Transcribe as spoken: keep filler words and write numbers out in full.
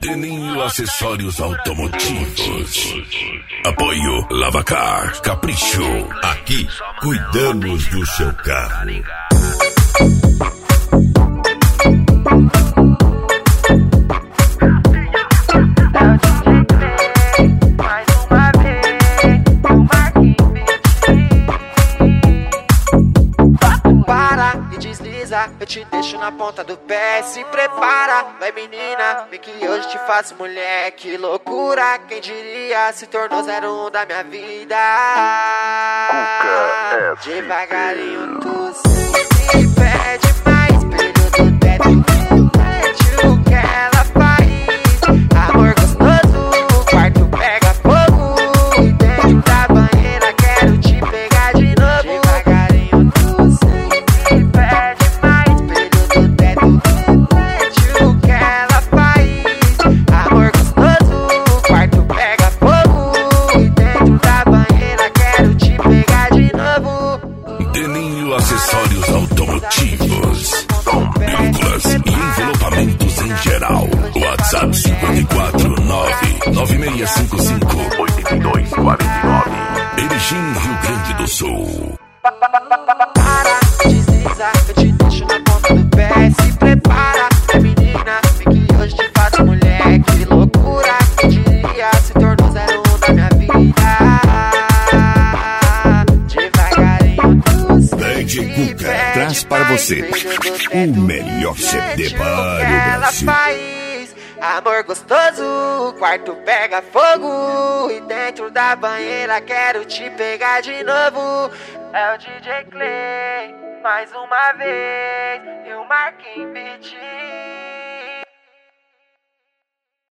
Deninho Acessórios Automotivos. Apoio Lavacar, Capricho. Aqui cuidamos do seu carro. Eu te deixo na ponta do pé, se prepara, vai menina, vem que hoje te faço mulher. Que loucura, quem diria, se tornou zero um da minha vida. Devagarinho tu sempre pede mais, brilho do teto, mete o que ela faz. Amor gostoso, o quarto pega fogo, e dentro da banheira quero te pegar de novo. Devagarinho tu sempre pede. Acessórios automotivos, películas e envelopamentos em geral. WhatsApp cinco quatro nove nove seis cinco cinco oito dois quatro nove. Erechim, Rio Grande do Sul. Para, desliza, eu te deixo na ponta do pé. Se prepara, é menina, vem que hoje te faço mulher. Que loucura, quem diria, se tornou zero um da minha vida. D J Cuca traz para você o melhor C D para o Brasil. Amor gostoso, o quarto pega fogo, e dentro da banheira quero te pegar de novo. É o D J Clay, mais uma vez, e o Marquinhos Beat.